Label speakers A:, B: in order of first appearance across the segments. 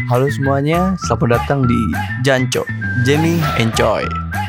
A: Halo semuanya, selamat datang di Janco, Jamie Enjoy.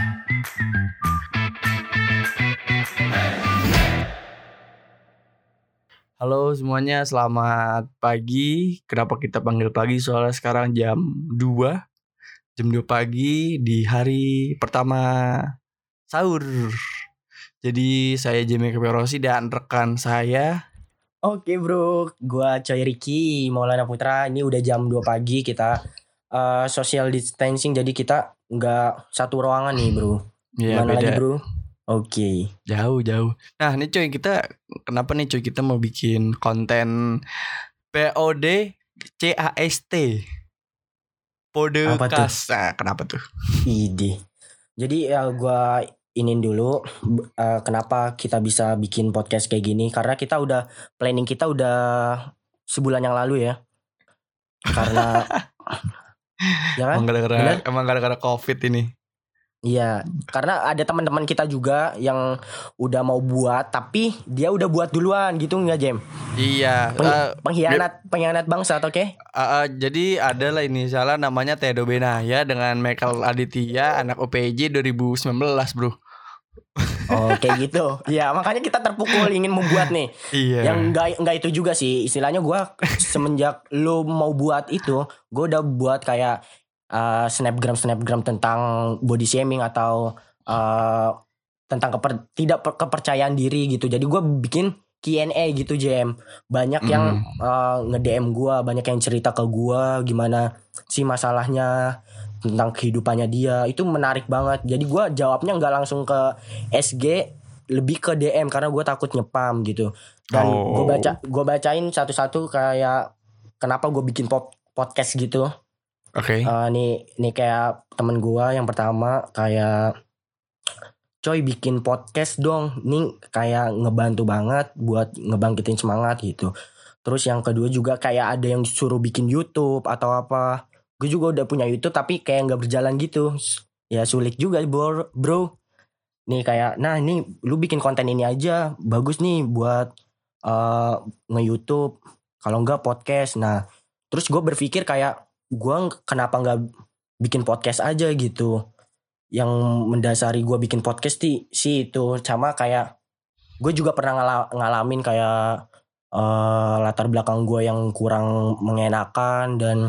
A: Halo semuanya, selamat pagi. Kenapa kita panggil pagi? Soalnya sekarang jam 2 pagi di hari pertama sahur. Jadi saya Jamie Keperosi dan rekan saya.
B: Oke bro, gua Coy Ricky Maulana Putra. Ini udah jam 2 pagi, kita social distancing, jadi kita nggak satu ruangan nih bro.
A: Ya,
B: Gimana
A: beda.
B: lagi bro? Oke.
A: Jauh. Nah nih Coy, kenapa nih Coy kita mau bikin konten POD CAST Podcast. Nah, kenapa tuh?
B: Ide. Jadi gua inin dulu kenapa kita bisa bikin podcast kayak gini, karena planning kita udah sebulan yang lalu ya. Karena ya kan?
A: Emang gara-gara COVID ini.
B: Iya, karena ada teman-teman kita juga yang udah mau buat, tapi dia udah buat duluan gitu nggak Jem?
A: Iya.
B: Pengkhianat bangsa, oke?
A: Jadi ada lah ini salah namanya Tedo Benaya dengan Michael Aditya anak UPJ 2019 bro.
B: Oh kayak gitu. Ya makanya kita terpukul ingin membuat nih.
A: Iya.
B: Yang nggak itu juga sih. Istilahnya gue semenjak lo mau buat itu, gue udah buat kayak snapgram tentang body shaming atau tentang tidak kepercayaan diri gitu. Jadi gue bikin Q&A gitu Jem. Banyak yang nge-DM gue, banyak yang cerita ke gue gimana sih masalahnya tentang kehidupannya dia. Itu menarik banget. Jadi gue jawabnya nggak langsung ke SG, lebih ke DM karena gue takut nyepam gitu. Dan gue bacain satu-satu kayak kenapa gue bikin podcast gitu.
A: Oke.
B: Nih kayak temen gue yang pertama kayak, Coy bikin podcast dong, nih kayak ngebantu banget buat ngebangkitin semangat gitu. Terus yang kedua juga kayak ada yang suruh bikin YouTube atau apa. Gue juga udah punya YouTube tapi kayak nggak berjalan gitu. Ya sulit juga bro. Nih kayak, nah ini lu bikin konten ini aja, bagus nih buat nge-YouTube. Kalau nggak podcast. Nah terus gue berpikir kayak, gue kenapa nggak bikin podcast aja gitu. Yang mendasari gue bikin podcast sih itu sama kayak gue juga pernah ngalamin kayak latar belakang gue yang kurang mengenakan dan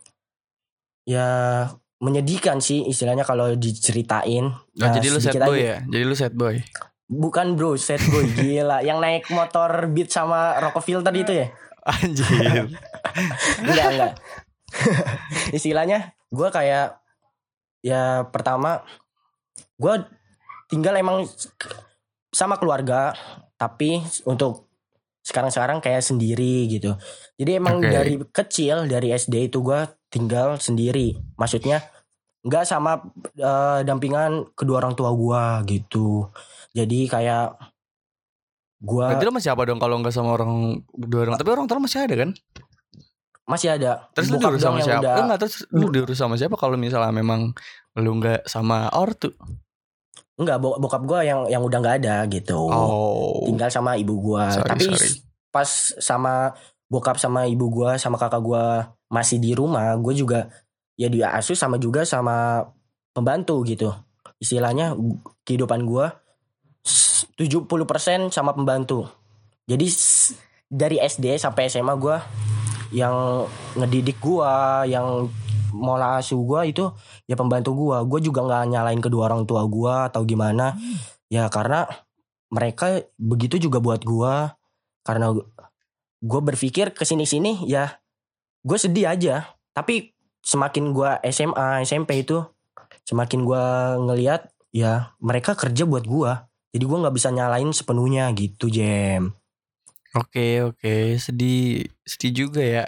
B: ya menyedihkan sih istilahnya kalau diceritain.
A: Nah, jadi lu sad boy ya? Jadi lu sad boy?
B: Bukan bro, sad boy gila. Yang naik motor Beat sama rokok filter itu ya?
A: Anjir.
B: Enggak. Istilahnya gue kayak, ya pertama gue tinggal emang sama keluarga, tapi untuk sekarang kayak sendiri gitu. Jadi emang dari kecil, dari SD itu gue tinggal sendiri. Maksudnya gak sama dampingan kedua orang tua gue gitu. Jadi kayak gue...
A: Berarti lu masih apa dong kalau gak sama dua orang? Tapi orang tua masih ada kan?
B: Masih ada.
A: Terus lu diurus sama siapa? Terus lu diurus sama siapa kalau misalnya memang lu gak sama ortu?
B: Enggak, bokap gue yang udah gak ada gitu. Tinggal sama ibu gue. Tapi pas sama bokap sama ibu gue sama kakak gue masih di rumah, gue juga ya diasuh sama pembantu gitu. Istilahnya kehidupan gue 70% sama pembantu. Jadi dari SD sampai SMA gue yang ngedidik gue, yang mola asuh gue itu ya pembantu gue. Gue juga gak nyalain kedua orang tua gue atau gimana. Ya karena mereka begitu juga buat gue. Karena gue berpikir kesini-sini ya gue sedih aja. Tapi semakin gue SMA, SMP itu semakin gue ngelihat ya mereka kerja buat gue. Jadi gue gak bisa nyalain sepenuhnya gitu Jem.
A: Oke, sedih juga ya.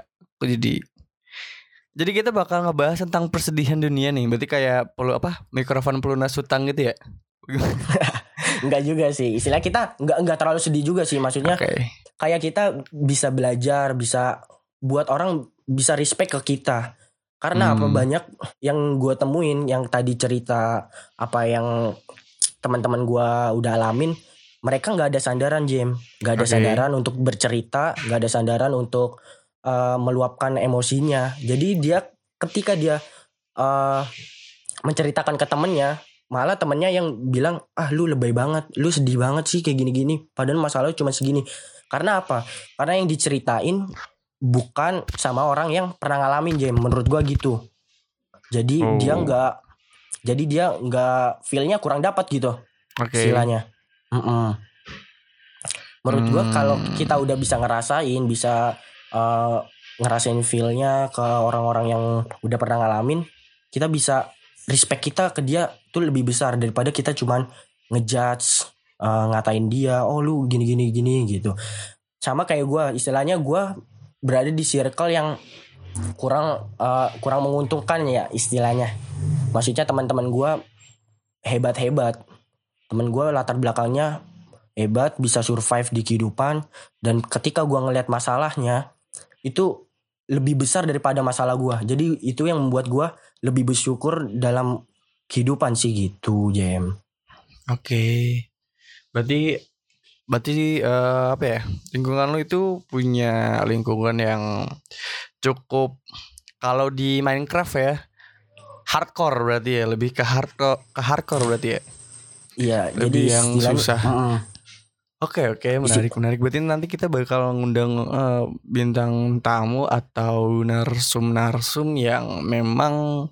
A: Jadi kita bakal ngebahas tentang persedihan dunia nih. Berarti kayak mikrofon pelunas hutang gitu ya?
B: Enggak juga sih. Istilah kita enggak terlalu sedih juga sih. Maksudnya kayak kita bisa belajar, bisa buat orang bisa respect ke kita. Karena apa, banyak yang gue temuin yang tadi cerita apa yang teman-teman gue udah alamin, mereka nggak ada sandaran Jim, nggak ada sandaran untuk bercerita, nggak ada sandaran untuk meluapkan emosinya. Jadi dia ketika dia menceritakan ke temennya, malah temennya yang bilang, lu lebay banget, lu sedih banget sih kayak gini-gini, padahal masalahnya cuma segini. Karena apa? Karena yang diceritain bukan sama orang yang pernah ngalamin, Jem, menurut gua gitu. Jadi dia nggak feelnya kurang dapat gitu, istilahnya. Menurut gua kalau kita udah bisa ngerasain, bisa ngerasain feelnya ke orang-orang yang udah pernah ngalamin, kita bisa respect kita ke dia tuh lebih besar daripada kita cuman ngejudge, ngatain dia, oh lu gini gitu. Sama kayak gue, istilahnya gue berada di circle yang kurang menguntungkan ya istilahnya. Maksudnya teman-teman gue hebat, teman gue latar belakangnya hebat, bisa survive di kehidupan, dan ketika gue ngeliat masalahnya itu lebih besar daripada masalah gue. Jadi itu yang membuat gue lebih bersyukur dalam kehidupan sih gitu, Jem.
A: Oke. Berarti apa ya? Lingkungan lu itu punya lingkungan yang cukup, kalau di Minecraft ya, hardcore berarti ya, lebih ke hardcore berarti ya.
B: Iya,
A: lebih
B: jadi
A: yang susah. Oke, menarik. Berarti nanti kita bakal ngundang bintang tamu atau narsum yang memang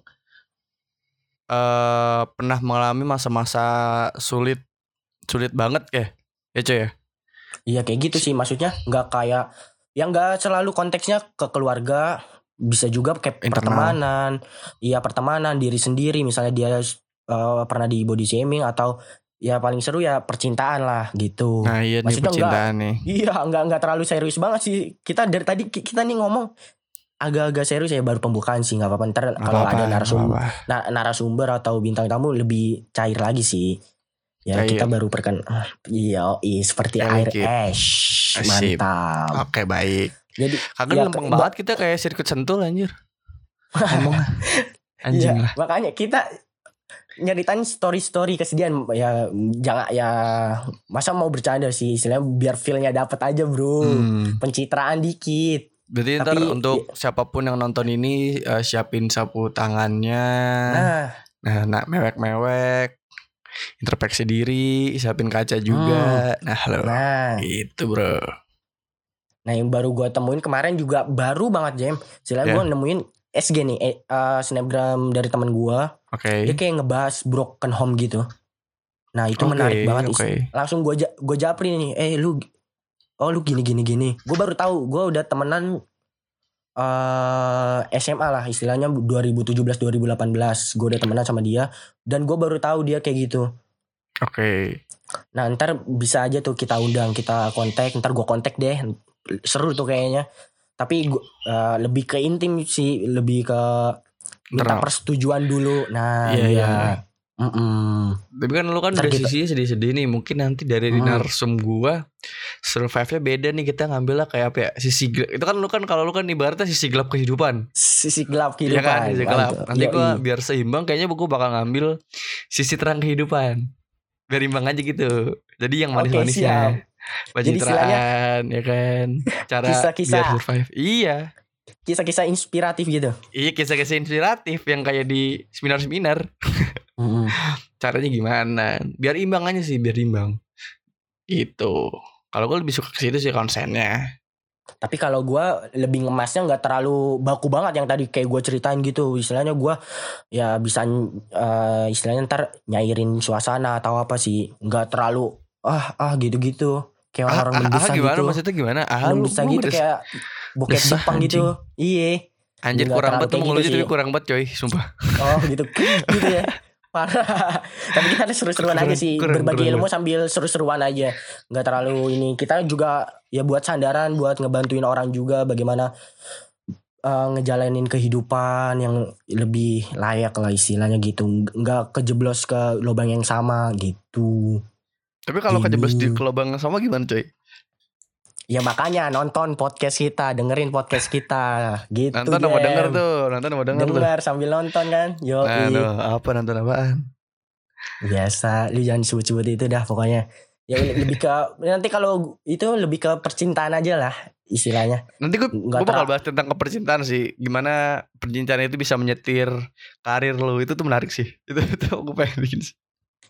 A: pernah mengalami masa-masa sulit banget ya coy ya.
B: Iya kayak gitu sih, maksudnya nggak kayak yang nggak selalu konteksnya ke keluarga, bisa juga kayak
A: internal.
B: pertemanan diri sendiri, misalnya dia pernah di body shaming, atau ya paling seru ya percintaan lah gitu.
A: Nah iya nih percintaan nih.
B: Iya nggak terlalu serius banget sih. Kita dari tadi kita nih ngomong agak-agak serius ya, baru pembukaan sih, nggak apa-apa. Ntar kalau ada narasumber atau bintang tamu lebih cair lagi sih. Ya cair. Kita baru seperti air es. Mantap.
A: Oke baik.
B: Jadi
A: kagak lempeng banget kita kayak sirkuit Sentul anjir. Ngomong anjing lah.
B: Makanya kita nyeritain story kesedihan ya, jangan ya, masa mau bercanda sih, istilahnya biar feelnya dapat aja bro. Pencitraan dikit.
A: Berarti ntar untuk siapapun yang nonton ini siapin sapu tangannya. Nah mewek introspeksi diri, siapin kaca juga. Gitu bro.
B: Nah yang baru gue temuin kemarin juga baru banget Jem, istilahnya gue nemuin SG nih, snapgram dari teman gue. Dia kayak ngebahas broken home gitu. Nah itu menarik banget. Langsung gue japri nih, lu gini. Gue baru tahu, gue udah temenan SMA lah istilahnya 2017-2018. Gue udah temenan sama dia, dan gue baru tahu dia kayak gitu. Nah ntar bisa aja tuh kita undang, kita kontak. Ntar gue kontak deh, seru tuh kayaknya. Tapi lebih ke intim sih, lebih ke minta persetujuan dulu. Nah iya.
A: Tapi kan lu kan udah sedih-sedih nih. Mungkin nanti dari narsum gua survive-nya beda nih. Kita ngambil lah kayak apa ya, sisi gelap. Itu kan lu kan, kalau lu kan ibaratnya sisi gelap kehidupan.
B: Ya
A: kan, sisi gelap. Nanti gua biar seimbang, kayaknya gua bakal ngambil sisi terang kehidupan. Biar imbang aja gitu. Jadi yang manis-manisnya, pencitraan ya kan, cara
B: kisah-kisah
A: biar survive. Iya,
B: kisah-kisah inspiratif gitu.
A: Iya, kisah-kisah inspiratif yang kayak di seminar-seminar. Caranya gimana biar imbang aja sih, biar imbang gitu. Kalau gue lebih suka ke situ sih konsennya.
B: Tapi kalau gue lebih ngemasnya nggak terlalu baku banget yang tadi kayak gue ceritain gitu. Istilahnya gue ya bisa istilahnya ntar nyairin suasana atau apa sih, nggak terlalu gitu kayak orang mendesak
A: gimana,
B: gitu.
A: Maksudnya gimana?
B: Mendesak gitu kayak bokep Jepang gitu. Iya.
A: Anjir kurang banget tuh mengelucu, tapi kurang banget coy, sumpah.
B: Oh gitu ya. Parah. Tapi kita ada seru-seruan aja sih, berbagi ilmu sambil seru-seruan aja, nggak terlalu ini. Kita juga ya buat sandaran, buat ngebantuin orang juga bagaimana ngejalanin kehidupan yang lebih layak lah istilahnya gitu, nggak kejeblos ke lubang yang sama gitu.
A: Tapi kalau kejeblos di lubang yang sama gimana coy?
B: Ya makanya nonton podcast kita, dengerin podcast kita gitu.
A: Nonton mau denger tuh,
B: denger sambil nonton kan. Yo.
A: Apa nonton apaan?
B: Biasa, lu jangan sebut-sebut itu dah pokoknya. Ya lebih ke nanti kalau itu lebih ke percintaan aja lah istilahnya.
A: Nanti gue
B: Nggak
A: bakal bahas tentang kepercintaan sih. Gimana percintaan itu bisa menyetir karir lo. Itu tuh menarik sih. Itu gue pengen bikin sih.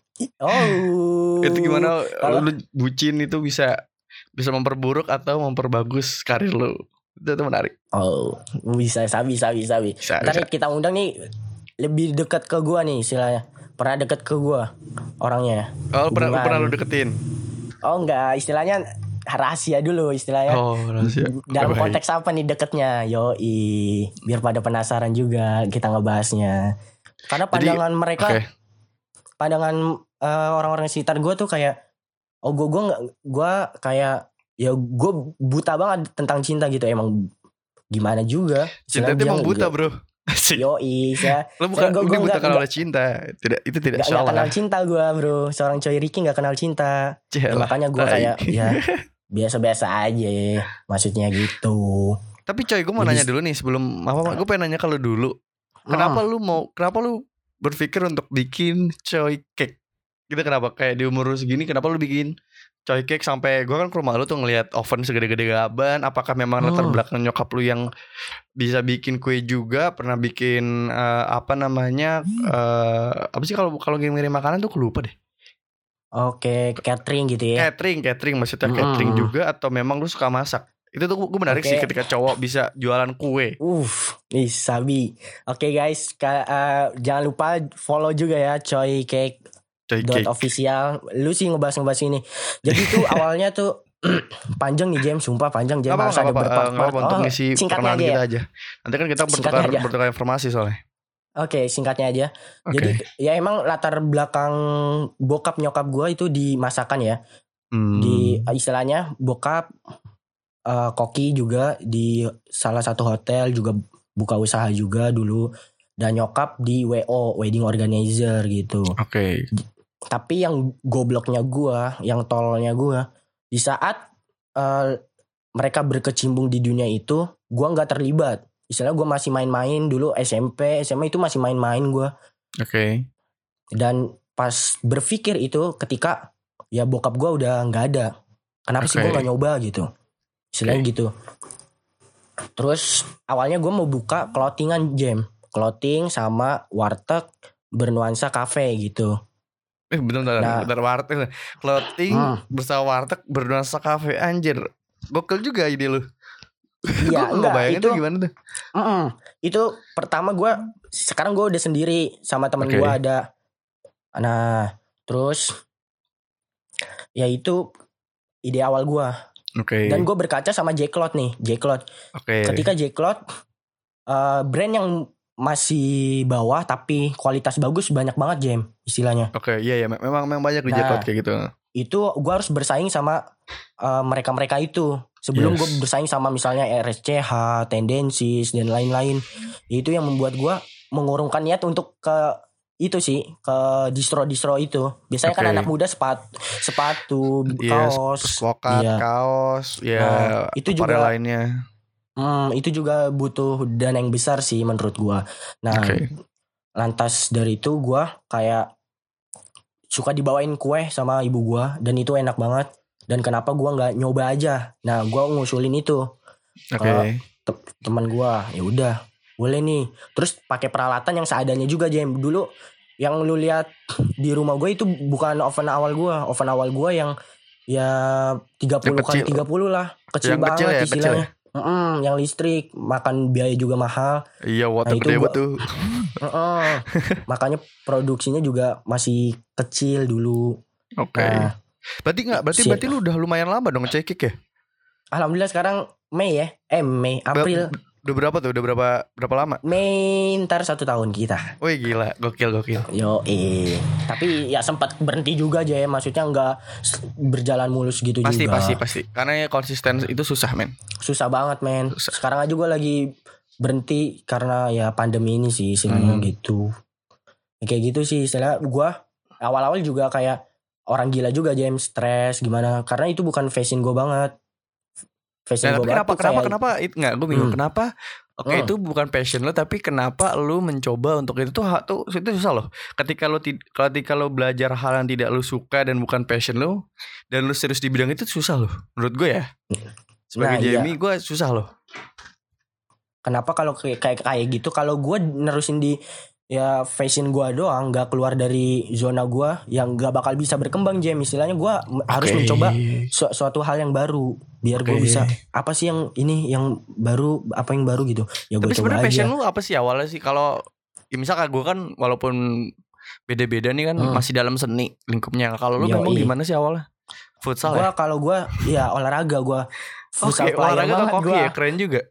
B: Oh.
A: Itu gimana
B: Kalau
A: lu bucin itu bisa memperburuk atau memperbagus karir lo. Itu tuh menarik.
B: oh, bisa. Ntar nih kita undang nih lebih dekat ke gua nih istilahnya. Pernah dekat ke gua orangnya.
A: Oh, pernah lu deketin?
B: Oh enggak, istilahnya rahasia dulu istilahnya.
A: Oh, rahasia.
B: Dalam konteks apa nih deketnya? Yoi, biar pada penasaran juga kita ngebahasnya. Karena pandangan mereka, pandangan orang-orang sekitar gue tuh kayak, oh gue kayak ya gue buta banget tentang cinta gitu. Emang gimana juga?
A: Cinta itu emang buta bro.
B: Yoi,
A: lo bukan buta karena oleh cinta. Itu tidak salah.
B: Gak kenal cinta gue bro. Seorang Coy Ricky gak kenal cinta. Makanya gue kayak ya biasa-biasa aja. Maksudnya gitu.
A: Tapi Coy, gue mau nanya dulu nih sebelum gue pengen nanya kalau dulu. Kenapa lu berpikir untuk bikin Coy Cake? Gitu kenapa? Kayak di umur segini kenapa lu bikin Coy Cake? Sampai gue kan ke rumah lu tuh ngeliat oven segede-gede gaban. Apakah memang latar belakang nyokap lu yang bisa bikin kue juga? Pernah bikin apa sih kalau ngirim makanan tuh lupa deh.
B: Oke, catering gitu ya.
A: Catering maksudnya catering juga atau memang lu suka masak? Itu tuh gue menarik sih ketika cowok bisa jualan kue.
B: Sabi. Oke guys, jangan lupa follow juga ya Coy Cake .official. Lu sih ngebahas ini. Jadi tuh awalnya tuh panjang nih James, sumpah panjang James. Harus ada berpart-part.
A: Untuk ngisi perkenalan kita aja. Nanti kan kita bertukar informasi soalnya. Oke,
B: singkatnya aja. Jadi ya emang latar belakang bokap nyokap gue itu di masakan ya. Di istilahnya bokap koki juga di salah satu hotel, juga buka usaha juga dulu. Dan nyokap di WO, wedding organizer gitu. Tapi yang gobloknya gue, yang tololnya gue, di saat mereka berkecimpung di dunia itu, gue nggak terlibat. Istilahnya gue masih main-main dulu SMP, SMA itu masih main-main gue. Dan pas berpikir itu ketika ya bokap gue udah nggak ada, kenapa sih gue nggak nyoba gitu? Istilahnya gitu. Terus awalnya gue mau buka clothingan clothing sama warteg bernuansa cafe gitu.
A: Bentar warteg clothing bersama warteg bernuansa cafe, anjir gokil juga ide lu.
B: Iya enggak
A: itu gimana tuh?
B: Itu pertama sekarang gue udah sendiri sama teman gue ada. Nah terus ya itu ide awal gue. Dan gue berkaca sama J-Cloth nih. Ketika J-Cloth brand yang masih bawah tapi kualitas bagus banyak banget Jam istilahnya.
A: Iya memang banyak di J-Cloth kayak gitu.
B: Itu gue harus bersaing sama mereka itu. Sebelum gue bersaing sama misalnya RSCH, Tendencies dan lain-lain. Itu yang membuat gue mengurungkan niat untuk ke itu sih, ke distro itu. Biasanya kan anak muda sepatu, kaos,
A: kaos,
B: itu juga
A: lainnya.
B: Itu juga butuh dana yang besar sih menurut gua. Nah, lantas dari itu gua kayak suka dibawain kue sama ibu gua dan itu enak banget. Dan kenapa gua nggak nyoba aja? Nah, gua ngusulin itu ke teman gua. Ya udah, boleh nih. Terus pakai peralatan yang seadanya juga Jam. Dulu yang lu lihat di rumah gue itu bukan oven awal gua yang ya 30x30 lah, kecil yang banget kecil istilahnya. Yang listrik, makan biaya juga mahal.
A: Iya, water gede tuh.
B: Makanya produksinya juga masih kecil dulu. Nah,
A: berarti lu udah lumayan lama dong ngecekik ya?
B: Alhamdulillah sekarang Mei April.
A: Udah berapa lama?
B: Mei ntar 1 tahun kita.
A: Wih gila, gokil.
B: Tapi ya sempat berhenti juga aja ya. Maksudnya gak berjalan mulus gitu
A: pasti,
B: juga.
A: Pasti. Karena ya konsisten itu susah men.
B: Susah banget men. Sekarang aja gue lagi berhenti karena ya pandemi ini sih istilahnya gitu. Kayak gitu sih istilah gue. Awal-awal juga kayak orang gila juga James, stres gimana. Karena itu bukan fashion gue banget.
A: Tapi kenapa gue bingung kenapa itu bukan passion lo, tapi kenapa lu mencoba untuk itu susah loh. Ketika lo belajar hal yang tidak lo suka dan bukan passion lo dan lo serius di bidang itu susah loh menurut gue ya. Sebagai
B: Nah,
A: Jamie gue susah loh.
B: Kenapa kalau kayak gitu, kalau gue nerusin di ya fashion gue doang, nggak keluar dari zona gue, yang nggak bakal bisa berkembang, Jam. Istilahnya gue harus mencoba suatu hal yang baru biar gue bisa apa sih yang ini yang baru, apa yang baru gitu ya. Gue
A: Tapi
B: coba
A: sebenarnya passion
B: aja.
A: lu apa sih awalnya sih? Kalau ya misalkan gue kan walaupun beda-beda nih kan masih dalam seni lingkupnya. Kalau lu memang gimana sih awalnya? Futsal ya?
B: Kalau gue ya olahraga, gue futsal player
A: olahraga
B: banget
A: kok
B: gue.
A: ya, keren juga.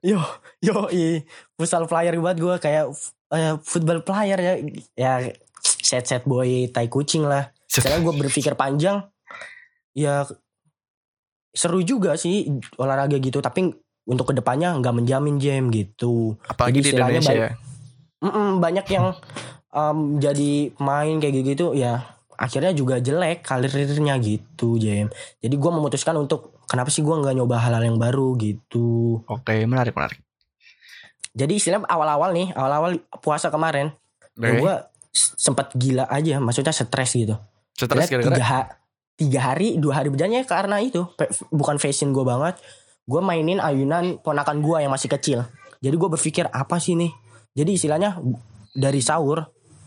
B: Futsal player banget gue, kayak football player ya set boy tai kucing lah. Sekarang gue berpikir panjang, ya seru juga sih olahraga gitu, tapi untuk kedepannya nggak menjamin, Jam, gitu.
A: Apalagi di Indonesia ya.
B: Banyak yang jadi pemain kayak gitu ya, akhirnya juga jelek karirnya gitu, Jam. Jadi gue memutuskan untuk kenapa sih gue nggak nyoba hal-hal yang baru gitu.
A: Oke, menarik.
B: Jadi istilahnya awal-awal puasa kemarin, gue sempat gila aja, maksudnya stres gitu.
A: Stres gara-gara
B: 3 hari 2 hari berjalannya karena itu bukan fashion gue banget. Gue mainin ayunan ponakan gue yang masih kecil. Jadi gue berpikir apa sih nih. Jadi istilahnya dari sahur,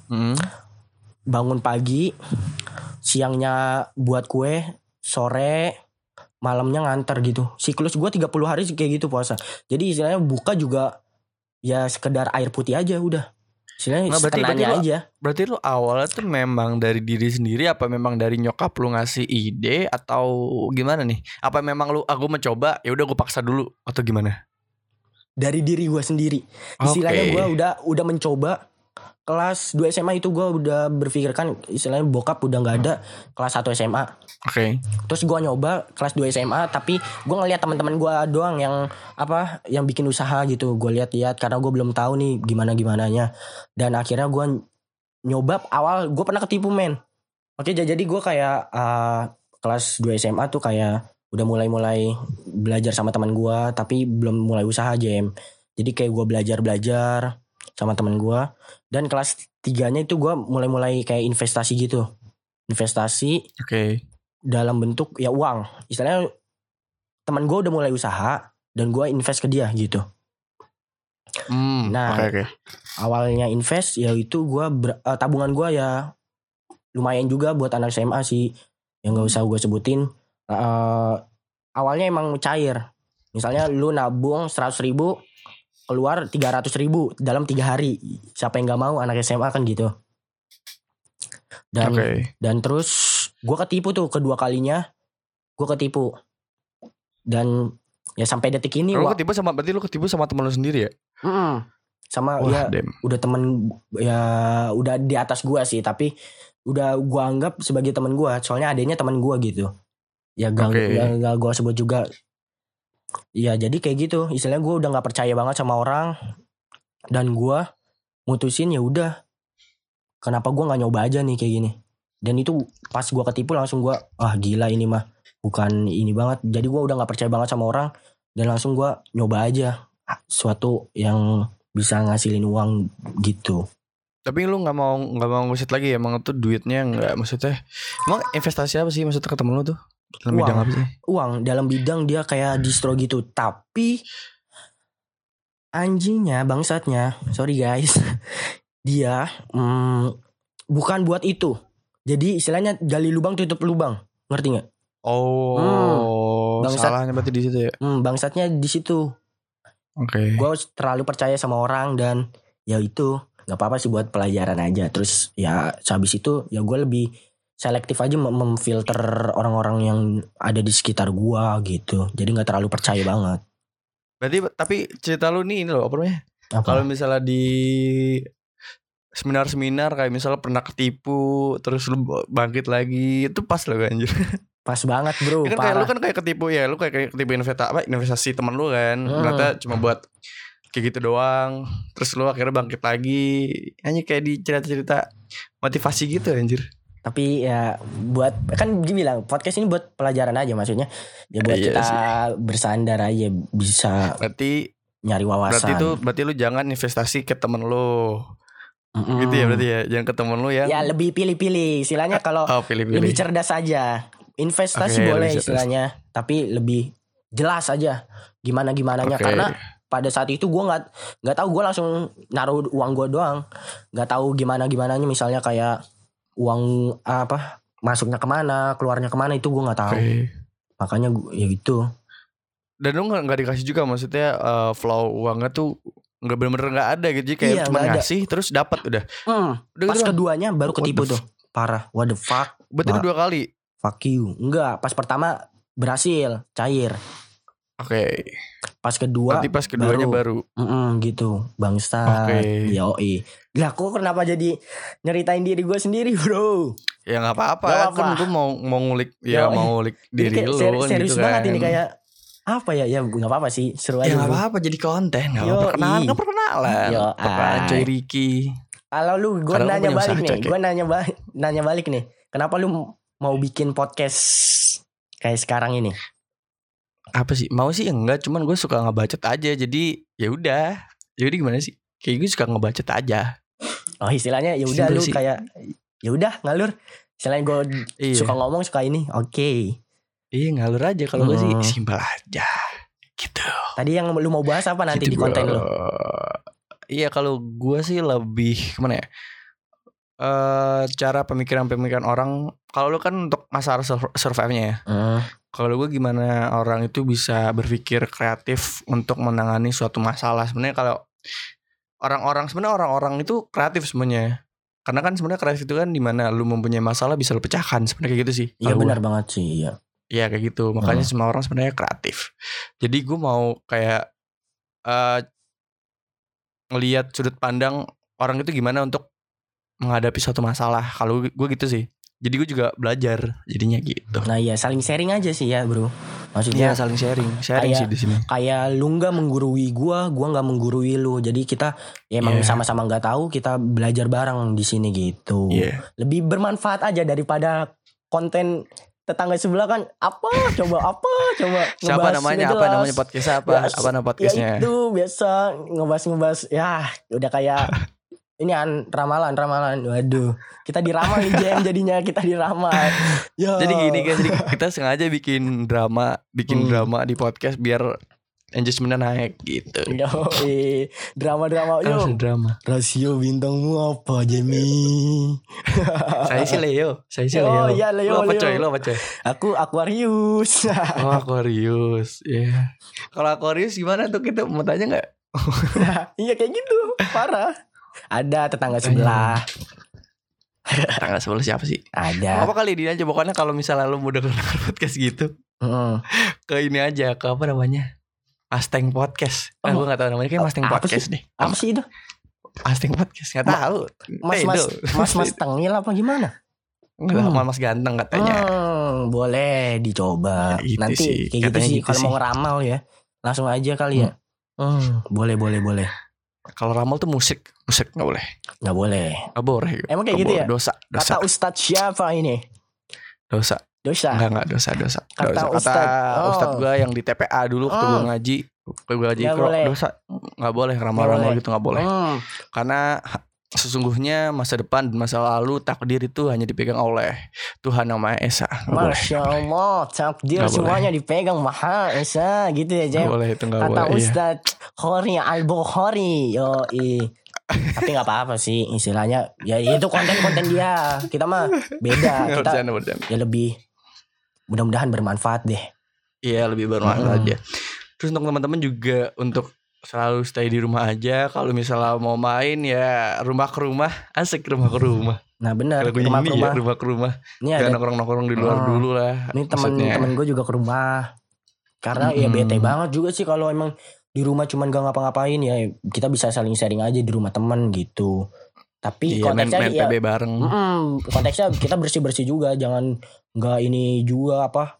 B: bangun pagi, siangnya buat kue, sore, malamnya nganter gitu. Siklus gue 30 hari kayak gitu puasa. Jadi istilahnya buka juga ya sekedar air putih aja udah. Istilahnya sekenanya aja.
A: Berarti lu awalnya tuh memang dari diri sendiri, apa memang dari nyokap lu ngasih ide, atau gimana nih? Apa memang lu aku mencoba ya udah gue paksa dulu atau gimana?
B: Dari diri gue sendiri. Istilahnya gue udah mencoba. Kelas 2 SMA itu gue udah berpikirkan, istilahnya bokap udah gak ada, kelas 1 SMA. Terus gue nyoba kelas 2 SMA, tapi gue ngeliat teman-teman gue doang yang yang bikin usaha gitu. Gue lihat karena gue belum tahu nih gimana-gimananya. Dan akhirnya gue nyoba, awal gue pernah ketipu, men. Jadi gue kayak kelas 2 SMA tuh kayak udah mulai belajar sama teman gue, tapi belum mulai usaha, Jam. Jadi kayak gue belajar sama teman gue. Dan kelas 3-nya itu gue mulai kayak investasi gitu. Investasi dalam bentuk ya uang. Istilahnya teman gue udah mulai usaha dan gue invest ke dia gitu. Awalnya invest ya itu gue tabungan gue ya lumayan juga buat anak SMA sih. Yang gak usah gue sebutin. Awalnya emang cair. Misalnya lu nabung 100.000, keluar 300.000 dalam 3 hari. Siapa yang gak mau, anak SMA kan gitu. Dan terus gue ketipu tuh kedua kalinya. Gue ketipu. Dan ya sampai detik ini.
A: Berarti lu ketipu sama temen lu sendiri ya?
B: Sama udah temen ya, udah di atas gue sih, tapi udah gue anggap sebagai temen gue. Soalnya adanya temen gue gitu. Ya gak gue sebut juga. Ya jadi kayak gitu. Istilahnya gue udah gak percaya banget sama orang. Dan gue mutusin ya udah, kenapa gue gak nyoba aja nih kayak gini. Dan itu pas gue ketipu langsung gue, gila ini mah bukan ini banget. Jadi gue udah gak percaya banget sama orang. Dan langsung gue nyoba aja suatu yang bisa ngasilin uang gitu.
A: Tapi lu gak mau ngusit lagi ya? Emang tuh duitnya gak, maksudnya emang investasi apa sih maksudnya ke temen lu tuh? Dalam bidang apa sih?
B: Uang dalam bidang dia kayak distro gitu. Tapi anjingnya, bangsatnya, sorry guys, dia bukan buat itu. Jadi istilahnya gali lubang tutup lubang, ngerti nggak?
A: Salahnya berarti di situ ya.
B: Bangsatnya di situ. Gue terlalu percaya sama orang dan ya itu nggak apa-apa sih, buat pelajaran aja. Terus ya habis itu ya gue lebih selektif aja memfilter orang-orang yang ada di sekitar gua gitu. Jadi gak terlalu percaya banget.
A: Berarti tapi cerita lu nih ini loh apa namanya? Kalau misalnya di seminar-seminar kayak misalnya pernah ketipu terus lu bangkit lagi, itu pas loh anjir.
B: Pas banget bro.
A: Kan kayak lu kan kayak ketipu ya, lu kayak ketipu investasi temen lu kan. Ternyata cuma buat kayak gitu doang. Terus lu akhirnya bangkit lagi. Hanya kayak di cerita-cerita motivasi gitu anjir.
B: Tapi ya buat, kan dia bilang podcast ini buat pelajaran aja, maksudnya ya buat kita bersandar aja, bisa
A: berarti
B: nyari wawasan.
A: Berarti lu jangan investasi ke temen lu. Gitu ya berarti ya, jangan ke temen lu yang
B: ya lebih pilih-pilih istilahnya. Kalau lebih cerdas aja. Investasi boleh istilahnya, tapi lebih jelas aja gimana-gimananya.
A: Oke.
B: Karena pada saat itu gue nggak tahu, gue langsung naruh uang gue doang, nggak tahu gimana-gimananya, misalnya kayak uang apa masuknya kemana, keluarnya kemana, itu gue nggak tahu.
A: Oke.
B: Makanya ya gitu.
A: Dan lu nggak dikasih juga, maksudnya flow uangnya tuh nggak bener-bener nggak ada gitu, jadi kayak
B: Iya,
A: cuma
B: nggak ada.
A: ngasih terus dapat udah. Udah
B: Pas
A: gitu doang.
B: keduanya baru
A: What
B: ketipu
A: the
B: tuh, parah. What the fuck?
A: Berarti itu 2 kali.
B: Fuck you. Enggak, pas pertama berhasil cair.
A: Oke.
B: Pas kedua
A: Berarti pas keduanya baru.
B: gitu, bangsat.
A: Oke.
B: Yoi. Lah kok kenapa jadi nyeritain diri gue sendiri, bro?
A: Ya nggak apa-apa.
B: Nggak apa-apa.
A: Kan gue mau ngulik, ya
B: Yoi.
A: mau ngulik
B: Jadi
A: diri
B: kayak
A: lu
B: serius
A: gitu
B: banget
A: kan.
B: ini, kayak apa ya? Ya nggak apa-apa sih, seru
A: Ya
B: aja.
A: nggak
B: bro.
A: apa-apa, jadi konten. Nggak
B: Yoi.
A: apa-apa. Perkenalan.
B: Yo,
A: Perkenalan
B: ay.
A: Coy Ricky.
B: Kalau lu, gue
A: Karena
B: nanya
A: aku punya
B: balik
A: usaha,
B: nih.
A: Coy.
B: Gue nanya balik nih. Kenapa lu mau bikin podcast kayak sekarang ini?
A: Apa sih? Mau sih enggak, cuman gue suka ngebacot aja. Jadi ya udah. Jadi gimana sih? Kayak gue suka ngebacot aja.
B: Oh, istilahnya ya udah
A: Simpel
B: lu
A: sih.
B: kayak ya udah ngalur. Istilahnya gue
A: Iya.
B: suka ngomong, suka ini. Oke.
A: Iya, ngalur aja. Kalau gue sih simpel aja. Gitu.
B: Tadi yang lu mau bahas apa nanti
A: Gitu,
B: di konten
A: bro.
B: lu?
A: Iya, kalau gue sih lebih kemana ya? Cara pemikiran orang. Kalau lu kan untuk masalah survive-nya ya. Kalau gue gimana orang itu bisa berpikir kreatif untuk menangani suatu masalah. Sebenarnya kalau orang-orang itu kreatif sebenarnya. Karena kan sebenarnya kreatif itu kan dimana lu mempunyai masalah bisa lu pecahkan. Sebenarnya kayak gitu sih.
B: Iya,
A: Kalau
B: benar
A: gue.
B: banget sih, iya.
A: Iya kayak gitu. Makanya semua orang sebenarnya kreatif. Jadi gue mau kayak ngelihat sudut pandang orang itu gimana untuk menghadapi suatu masalah. Kalau gue gitu sih. Jadi gue juga belajar jadinya gitu.
B: Nah iya, saling sharing aja sih ya, bro. Maksudnya
A: Iya, saling sharing
B: kayak-
A: sih di sini.
B: kayak lu nggak menggurui gua nggak menggurui lu. Jadi kita ya emang
A: Iya.
B: sama-sama nggak tahu, kita belajar bareng di sini gitu.
A: Iya.
B: Lebih bermanfaat aja daripada konten tetangga sebelah kan apa coba
A: Siapa
B: ngebahas
A: namanya?
B: nggak
A: Apa
B: jelas.
A: namanya podcastnya apa?
B: Ya,
A: Apa nama podcastnya?
B: Ya itu biasa ngebahas ya udah kayak ini ramalan. Waduh, kita diramal nih JM, jadinya kita diramal. Ya.
A: Jadi gini guys, jadi kita sengaja bikin drama di podcast biar engagementnya naik gitu.
B: Yo, drama
A: Harus
B: yo.
A: drama.
B: Rasio bintangmu apa, Jamie?
A: Saya sih Leo.
B: Oh, iya, Leo,
A: Lo apa
B: Leo.
A: coy? Lo apa coy?
B: Aku Aquarius.
A: Oh, Aquarius. Iya. Kalau Aquarius gimana tuh, kita mau tanya nggak?
B: Iya kayak gitu, parah. Ada tetangga sebelah.
A: Tanggal 10 siapa sih?
B: Ada.
A: Apa kali ini aja pokoknya kalau misalnya lo mau denger podcast gitu, ke ini aja, ke apa namanya? Mustang Podcast. Gue gak tahu namanya, kayak Mustang
B: apa
A: Podcast
B: sih?
A: deh.
B: Apa sih itu?
A: Mustang Podcast, gak tahu.
B: Mas tengil apa gimana?
A: Enggak, mas ganteng katanya.
B: Boleh dicoba.
A: Ya, itu
B: Nanti
A: sih,
B: kayak gitu
A: katanya
B: sih
A: gitu
B: kalau
A: sih.
B: mau ngeramal ya. Langsung aja kali ya. Boleh.
A: Kalau ramal tuh musik gak boleh.
B: Nggak boleh.
A: Gak boleh.
B: Emang kayak
A: Nggak
B: gitu
A: boleh.
B: ya?
A: Dosa.
B: Kata Ustadz siapa ini?
A: Dosa. Enggak dosa.
B: Kata
A: Dosa.
B: Ustadz.
A: Ustadz gue yang di TPA dulu waktu gue ngaji. Gue ngaji
B: Nggak
A: kok
B: boleh.
A: dosa. Gak boleh ramal-ramal
B: boleh.
A: gitu, gak boleh. Karena sesungguhnya masa depan dan masa lalu takdir itu hanya dipegang oleh Tuhan Yang Maha Esa. Nggak boleh.
B: Masya Allah, takdir
A: Nggak
B: semuanya dipegang Maha Esa gitu ya, Jem.
A: Nggak boleh itu, nggak
B: Kata
A: boleh. Iya.
B: Ustadz Khori Al-Bukhari. Tapi nggak apa-apa sih istilahnya. Ya itu konten dia. Kita mah beda. Kita
A: Bercanda.
B: ya lebih mudah-mudahan bermanfaat deh.
A: Iya, lebih bermanfaat aja. Terus untuk teman-teman juga untuk selalu stay di rumah aja. Kalau misalnya mau main ya rumah ke rumah, asik rumah ke rumah.
B: Nah benar,
A: Kalau gue
B: rumah
A: ini
B: ke rumah.
A: ya rumah ke rumah.
B: Ini
A: Jangan
B: ada
A: nongkrong di luar dulu lah.
B: ini
A: maksudnya.
B: temen gue juga ke rumah. Karena ya bete banget juga sih kalau emang di rumah cuman gak ngapa-ngapain ya. Kita bisa saling sharing aja di rumah teman gitu. Tapi
A: Iya, main
B: konteksnya ya
A: PB bareng.
B: konteksnya kita bersih-bersih juga, jangan nggak ini juga apa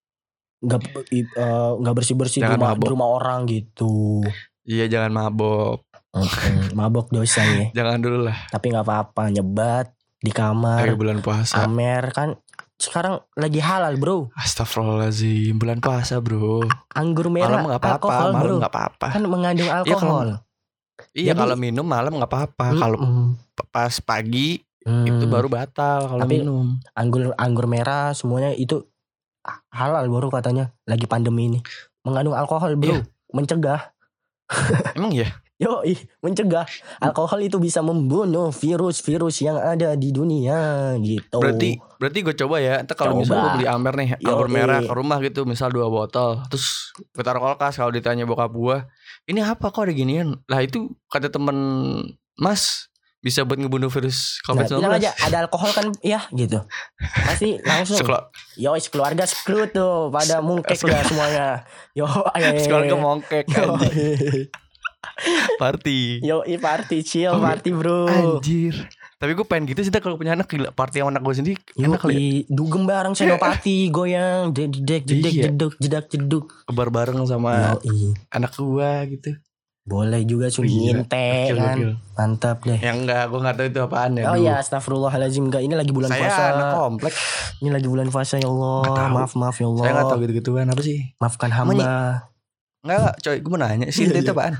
B: nggak bersih-bersih di
A: Jangan mabok.
B: rumah orang gitu.
A: Iya, jangan mabok.
B: Mabok dosa ya.
A: Jangan dulu lah.
B: Tapi nggak apa-apa, nyebat di
A: Kayak
B: kamar,
A: bulan puasa.
B: amer kan sekarang lagi halal bro.
A: Astagfirullahaladzim, bulan puasa bro.
B: Anggur merah,
A: Malam nggak apa-apa,
B: alkohol
A: malam
B: bro.
A: nggak apa-apa.
B: Kan mengandung alkohol.
A: Iya,
B: Jadi-
A: kalau minum malam nggak apa-apa. Kalau pas pagi itu baru batal kalau
B: Tapi-
A: minum.
B: anggur merah semuanya itu halal baru katanya lagi pandemi ini. mengandung alkohol bro.
A: Iya.
B: Mencegah.
A: Emang ya?
B: Mencegah. Alkohol itu bisa membunuh virus-virus yang ada di dunia gitu.
A: Berarti gue coba ya. Entar kalau
B: Coba.
A: misalnya gue beli Amer nih, Amer
B: Yoi.
A: merah ke rumah gitu, misal 2 botol, terus gue taruh kulkas. Kalau ditanya bokap gue, ini apa kok ada ginian? Lah itu kata temen Mas, bisa buat ngebunuh virus
B: Nah,
A: COVID-19.
B: bilang aja ada alkohol kan ya gitu. Pasti langsung. Sekeluarga screw tuh pada mungkek dah semuanya.
A: Sekeluarga mongkek anjir. Party.
B: Party chill party bro.
A: Anjir. Tapi gue pengen gitu sih kalau punya anak, gila. Party sama anak gue sendiri enak kali.
B: Dugem bareng senopati goyang jedek jeduk.
A: Kebar bareng sama anak gue gitu.
B: Boleh juga nyinte kan. Mantap deh.
A: Ya enggak, gue gak tahu itu apaan ya.
B: Oh iya, astagfirullahaladzim. Enggak, ini lagi bulan puasa.
A: Saya anak komplek.
B: Ini lagi bulan puasa ya Allah. Maaf ya Allah.
A: Saya gak tahu gitu-gituan apa sih.
B: Maafkan hamba.
A: Enggak coy, gue mau nanya. Sinte itu apaan?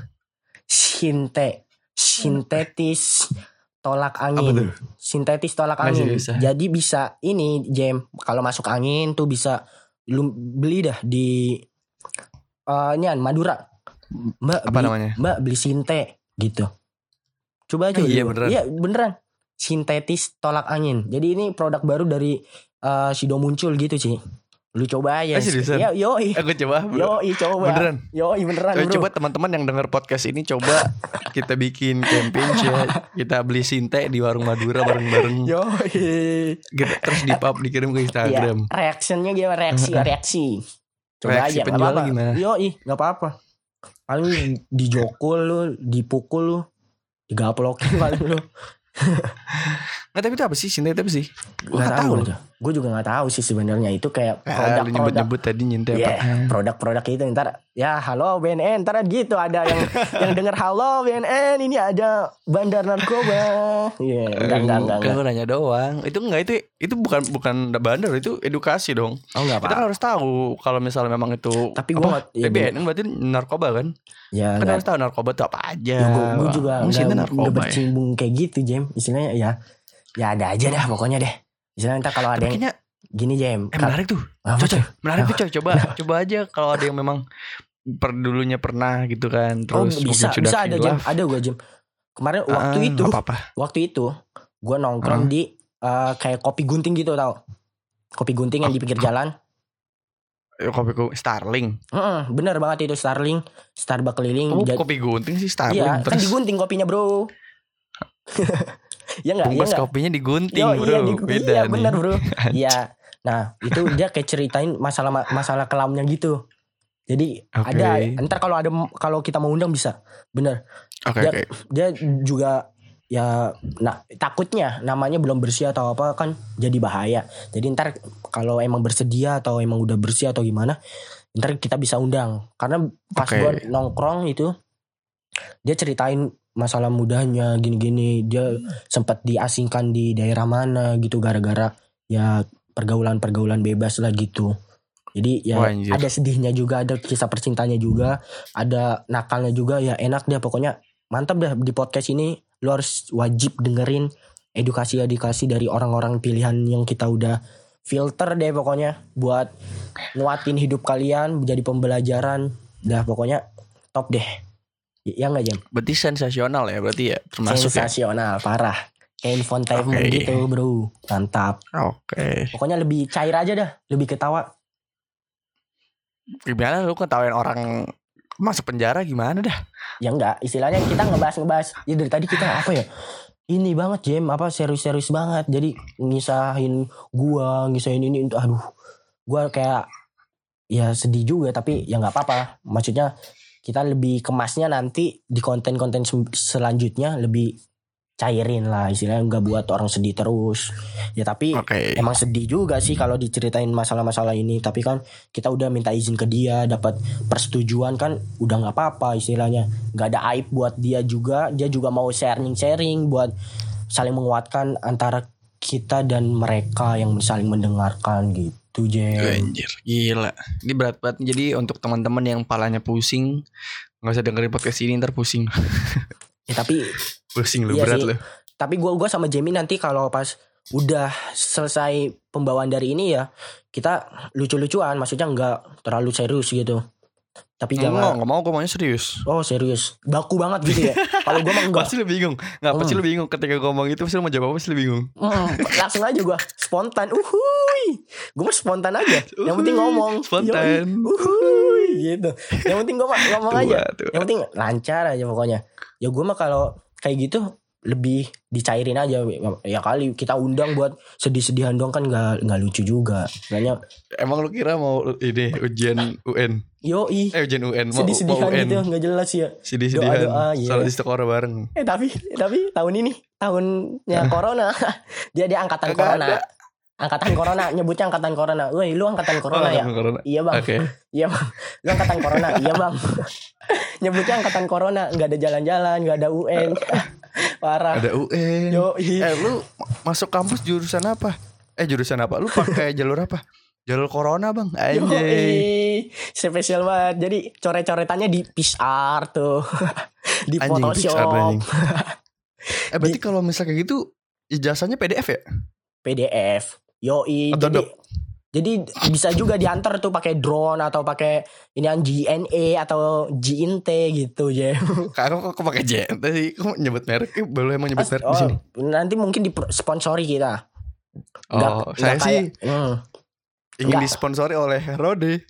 B: Sintetis tolak angin. Sintetis tolak angin. Jadi bisa ini Jam, kalau masuk angin tuh bisa lu beli dah di Madura. Mbak beli sinte gitu. Coba aja.
A: Iya beneran.
B: Iya beneran. Sintetis tolak angin. Jadi ini produk baru dari Sido muncul gitu sih. Lu coba aja.
A: Ya, aku coba.
B: Coba.
A: Beneran.
B: Beneran.
A: Coba teman-teman yang dengar podcast ini coba kita bikin campaign kita beli sinte di warung Madura bareng-bareng. Gitu, terus dikirim ke Instagram.
B: Iya, reaksinya gimana? Reaksi. Coba
A: reaksi
B: aja.
A: Penjualnya gimana?
B: Enggak apa-apa. Paling dijokul lu, dipukul lu, digaplokin paling lu.
A: Nggak, tapi itu apa sih? Sinte itu apa sih? Gue
B: nggak tahu. Gue juga nggak tahu sih sebenarnya. Itu kayak
A: produk nyebut tadi nyinte apa?
B: Produk-produk itu ntar ya halo BNN ntar gitu ada yang dengar halo BNN ini ada bandar narkoba. Enggak.
A: Kan gue nanya doang. Itu enggak, itu bukan bandar, itu edukasi dong.
B: Oh enggak apa.
A: Kita kan harus tahu kalau misalnya memang itu.
B: Tapi gue
A: BNN berarti narkoba kan?
B: Ya,
A: kan harus tahu narkoba itu apa aja.
B: Gue juga nggak bercimbung kayak gitu Jam. Istilahnya ya ada aja dah pokoknya deh. Istilahnya ntar kalau ada yang gini Jam.
A: Menarik tuh. Menarik tuh coy. Coba aja kalau ada yang memang dulunya pernah gitu kan. Terus
B: bisa ada Jam. Ada gue Jam. Kemarin waktu itu gue nongkrong di kayak kopi gunting gitu tau. Kopi gunting yang di pinggir jalan.
A: Kopi Starling.
B: Bener banget itu Starling. Starbucks keliling.
A: Kopi gunting sih Starling.
B: Iya, kan digunting kopinya bro. Ya enggak?
A: Bungkus kopinya digunting bro.
B: Iya bener bro. Iya. Nah itu dia kayak ceritain masalah kelamnya gitu. Jadi ada. Ntar kalau kita mau undang bisa. Bener. Dia juga ya, takutnya namanya belum bersih atau apa kan jadi bahaya. Jadi ntar kalau emang bersedia atau emang udah bersih atau gimana, ntar kita bisa undang. Karena pas gue nongkrong itu, dia ceritain masalah mudanya gini-gini. Dia sempat diasingkan di daerah mana gitu gara-gara ya pergaulan bebas lah gitu. Jadi ya ada sedihnya juga, ada kisah percintanya juga, ada nakalnya juga. Ya enak deh pokoknya. Mantap dah di podcast ini. Lo harus wajib dengerin edukasi dari orang-orang pilihan yang kita udah filter deh pokoknya. Buat nguatin hidup kalian, jadi pembelajaran. Dah pokoknya top deh. Ya gak Jam?
A: Berarti sensasional ya berarti ya? Termasuk
B: sensasional, parah. Kayak infotainment gitu bro. Mantap. Pokoknya lebih cair aja dah. Lebih ketawa.
A: Gimana lu ketawain orang masuk penjara gimana dah?
B: Ya enggak, istilahnya kita ngebahas. Ya dari tadi kita apa ya? Ini banget Jam, serius banget. Jadi ngisahin ini. Aduh, gua kayak ya sedih juga tapi ya nggak apa-apa. Maksudnya kita lebih kemasnya nanti di konten-konten selanjutnya lebih cairin lah, istilahnya nggak buat orang sedih terus. Ya tapi emang sedih juga sih kalau diceritain masalah-masalah ini. Tapi kan kita udah minta izin ke dia, dapat persetujuan kan, udah nggak apa-apa istilahnya. Nggak ada aib buat dia juga. Dia juga mau sharing buat saling menguatkan antara kita dan mereka yang saling mendengarkan gitu Jen.
A: Anjir, gila. Ini berat banget. Jadi untuk teman-teman yang palanya pusing, nggak usah dengerin podcast ini, ntar pusing.
B: Ya tapi
A: pusing lu, berat lu.
B: Tapi gue sama Jamie nanti kalau pas udah selesai pembawaan dari ini ya, kita lucu-lucuan, maksudnya nggak terlalu serius gitu. Tapi jangan.
A: Enggak mau, gue maunya serius.
B: Oh serius, baku banget gitu ya. Kalau gue mah enggak.
A: Pasti lu bingung. Pasti lu bingung ketika gue ngomong itu. Pasti lu mau jawab apa, pasti lu bingung.
B: Langsung aja gue spontan. Gue mah spontan aja. Yang penting ngomong.
A: Spontan.
B: Gitu. Yang penting gue mah ngomong aja. Yang penting lancar aja pokoknya. Ya gue mah kalau kayak gitu lebih dicairin aja. Ya kali kita undang buat sedih-sedihan doang kan nggak lucu juga. Makanya
A: emang lu kira mau ini ujian UN?
B: Yoi.
A: Ujian UN mau
B: sedih-sedihan
A: UN.
B: gitu nggak jelas ya.
A: Sedih-sedihan.
B: Doa-doa ya.
A: Salat istiqoroh bareng.
B: Tapi tahun ini tahunnya corona. Dia angkatan
A: Kagak
B: corona.
A: ada.
B: Angkatan corona, nyebutnya angkatan corona. Woi, lu angkatan corona ya?
A: Corona.
B: Iya bang.
A: Okay.
B: Iya bang. Lu angkatan corona, iya bang. Nyebutnya angkatan corona, nggak ada jalan-jalan, nggak ada UN. Parah.
A: Ada UN. Lu masuk kampus jurusan apa? Jurusan apa? Lu pakai jalur apa? Jalur corona bang. Anjay.
B: Spesial banget. Jadi coret-coretannya di PCR tuh. Di
A: anjing,
B: Photoshop.
A: Berarti kalau misalnya kayak gitu ijazahnya PDF ya?
B: PDF. Yoi. Jadi bisa juga diantar tuh pakai drone atau pakai inian JNE atau JINT gitu ya.
A: Kok pakai JNT sih? Kok nyebut merek? Boleh emang nyebut merek di sini?
B: Nanti mungkin disponsori kita.
A: Saya sih ingin disponsori oleh Rode.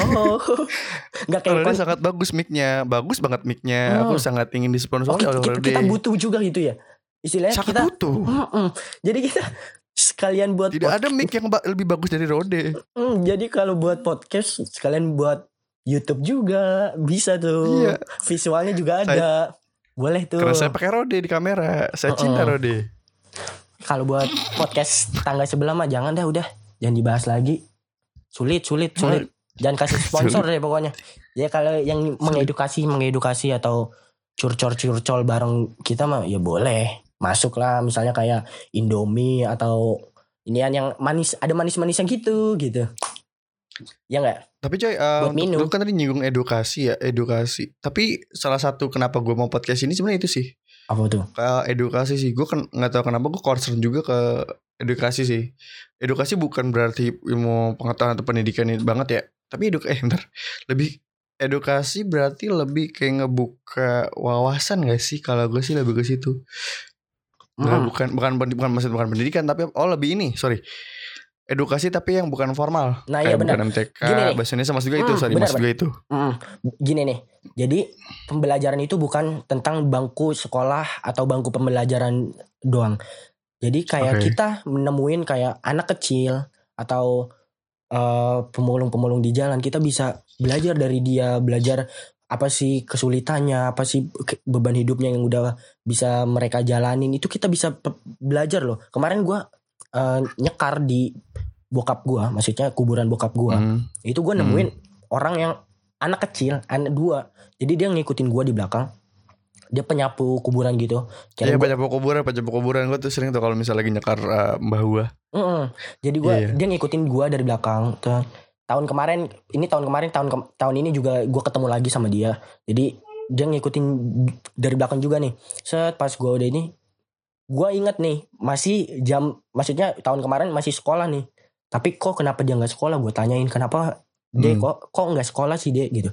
B: Enggak kayak
A: Rode sangat bagus mic-nya. Bagus banget mic-nya. Aku sangat ingin disponsori oleh Rode.
B: Kita butuh juga gitu ya. Istilahnya
A: sangat
B: kita
A: butuh.
B: Jadi kita sekalian buat
A: tidak ada mic yang lebih bagus dari Rode.
B: Jadi kalau buat podcast sekalian buat YouTube juga bisa tuh. Iya. Visualnya juga ada. Boleh tuh.
A: Karena saya pakai Rode di kamera. Saya cinta Rode.
B: Kalau buat podcast tangga sebelah mah jangan udah jangan dibahas lagi. Sulit. Jangan kasih sponsor deh pokoknya. Ya kalau yang mengedukasi atau curcol bareng kita mah ya boleh. Masuk lah misalnya kayak Indomie atau inian yang manis, ada manis-manisnya gitu. Ya enggak?
A: Tapi coy, lu kan tadi nyinggung edukasi. Tapi salah satu kenapa gue mau podcast ini sebenarnya itu sih.
B: Apa tuh?
A: Kayak edukasi sih. Gue kan nggak tahu kenapa gue concern juga ke edukasi sih. Edukasi bukan berarti ilmu pengetahuan atau pendidikan banget ya. Tapi lebih edukasi berarti lebih kayak ngebuka wawasan gak sih? Kalau gue sih lebih ke situ. Nah, bukan pendidikan tapi lebih ini, edukasi tapi yang bukan formal.
B: Nah, iya benar.
A: Bukan MTK, bahasa Indonesia maksud gue itu, maksud gue itu.
B: Gini nih. Jadi pembelajaran itu bukan tentang bangku sekolah atau bangku pembelajaran doang. Jadi kayak kita menemuin kayak anak kecil atau pemulung-pemulung di jalan, kita bisa belajar dari dia, belajar apa sih kesulitannya, apa sih beban hidupnya yang udah bisa mereka jalanin. Itu kita bisa belajar loh. Kemarin gue nyekar di bokap gue, maksudnya kuburan bokap gue. Itu gue nemuin orang yang anak kecil, anak 2. Jadi dia ngikutin gue di belakang. Dia penyapu kuburan gitu.
A: Iya, penyapu kuburan. Gue tuh sering tuh kalau misalnya lagi nyekar mbah gue.
B: Jadi dia ngikutin gue dari belakang tuh. Tahun kemarin tahun ini juga gue ketemu lagi sama dia. Jadi dia ngikutin dari belakang juga nih. Pas gue udah ini, gue inget nih maksudnya tahun kemarin masih sekolah nih. Tapi kok kenapa dia nggak sekolah? Gue tanyain kenapa dia kok nggak sekolah sih dia gitu.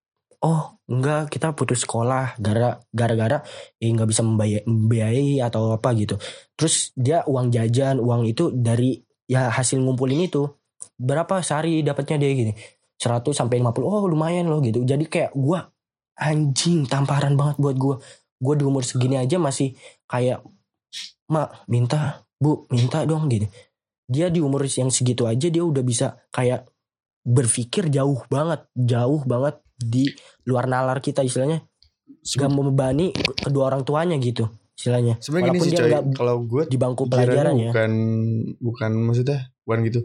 B: Oh enggak, kita putus sekolah gara-gara nggak bisa membiayai atau apa gitu. Terus dia uang jajan, uang itu dari ya hasil ngumpulin itu. Berapa sehari dapatnya dia gini 100 sampai 50. Oh lumayan loh gitu. Jadi kayak gue anjing, tamparan banget buat gue di umur segini aja masih kayak mak minta, bu minta dong gitu. Dia di umur yang segitu aja dia udah bisa kayak berpikir jauh banget di luar nalar kita istilahnya. Gak membebani kedua orang tuanya gitu istilahnya.
A: Sebenarnya gini sih coy, kalau gue
B: di bangku pelajaran ya
A: bukan maksudnya bukan gitu.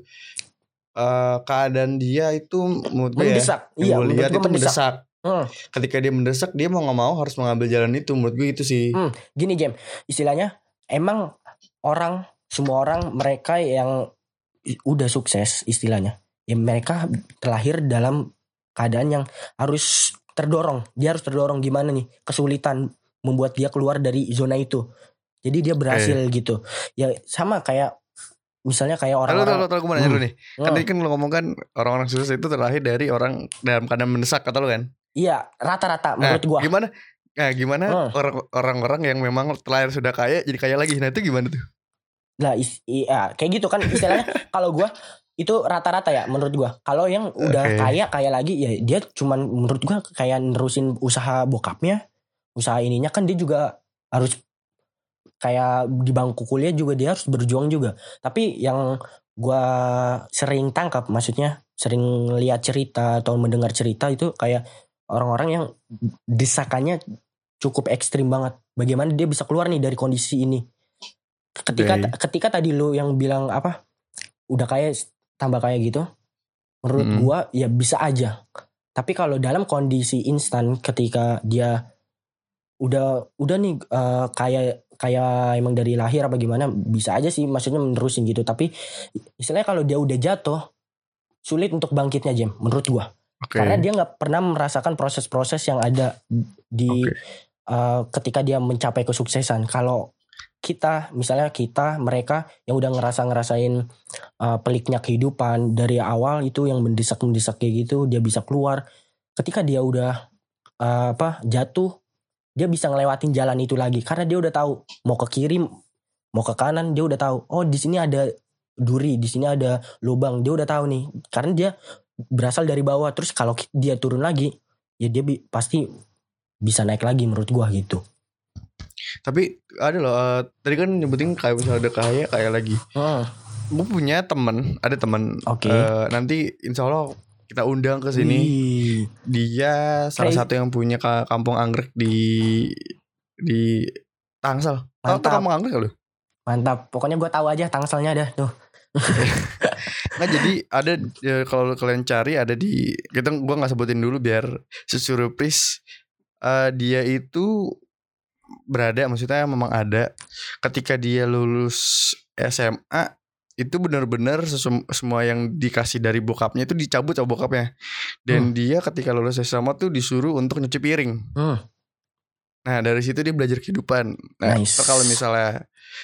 A: Keadaan dia itu menurut gue
B: mendesak.
A: Yang gue lihat itu mendesak. Ketika dia mendesak, dia mau gak mau harus mengambil jalan itu. Menurut gue itu sih.
B: Gini Jem, istilahnya emang semua orang mereka yang udah sukses istilahnya, ya mereka terlahir dalam keadaan yang harus terdorong. Dia harus terdorong gimana nih, kesulitan membuat dia keluar dari zona itu. Jadi dia berhasil gitu. Ya sama kayak misalnya kayak
A: Lalu
B: orang-orang
A: gue mau nanya dulu nih. Kan tadi kan lo ngomong kan orang-orang sukses itu terlahir dari orang dalam keadaan mendesak, kata lo kan?
B: iya rata-rata menurut gua.
A: Gimana orang-orang yang memang terlahir sudah kaya jadi kaya lagi? Nah itu gimana tuh?
B: Lah iya kayak gitu kan istilahnya. Kalau gua itu rata-rata ya menurut gua. Kalau yang udah kaya lagi ya dia cuman menurut gua kayak nerusin usaha bokapnya, usaha ininya kan dia juga harus kayak di bangku kuliah juga dia harus berjuang juga. Tapi yang gua sering tangkap, maksudnya sering lihat cerita atau mendengar cerita itu kayak orang-orang yang desakannya cukup ekstrim banget. Bagaimana dia bisa keluar nih dari kondisi ini? Ketika tadi lu yang bilang apa? Udah kayak tambah kayak gitu. Menurut gua ya bisa aja. Tapi kalau dalam kondisi instan ketika dia udah nih kayak emang dari lahir apa gimana, bisa aja sih maksudnya menerusin gitu. Tapi istilahnya kalau dia udah jatuh sulit untuk bangkitnya Jem menurut gua. Karena dia nggak pernah merasakan proses-proses yang ada di ketika dia mencapai kesuksesan. Kalau mereka yang udah ngerasain peliknya kehidupan dari awal itu yang mendesak kayak gitu, dia bisa keluar. Ketika dia udah jatuh, dia bisa ngelewatin jalan itu lagi karena dia udah tahu mau ke kiri mau ke kanan. Dia udah tahu di sini ada duri, di sini ada lubang. Dia udah tahu nih karena dia berasal dari bawah. Terus kalau dia turun lagi ya dia pasti bisa naik lagi menurut gua gitu.
A: Tapi ada loh tadi kan nyebutin kayak misalnya ada kaya lagi. Gue punya ada teman. Nanti insya Allah kita undang ke sini. Dia salah satu yang punya kampung anggrek di Tangsel. Tahu kampung anggrek gak lu?
B: Mantap. Pokoknya gue tahu aja Tangselnya ada tuh.
A: Nah jadi ada kalau kalian cari ada di gue nggak sebutin dulu biar surprise. Dia itu berada, maksudnya memang ada ketika dia lulus SMA. Itu benar-benar semua yang dikasih dari bokapnya itu dicabut sama bokapnya. Dan dia ketika lulus SMA tuh disuruh untuk nyuci piring. Nah dari situ dia belajar kehidupan. Nah kalau misalnya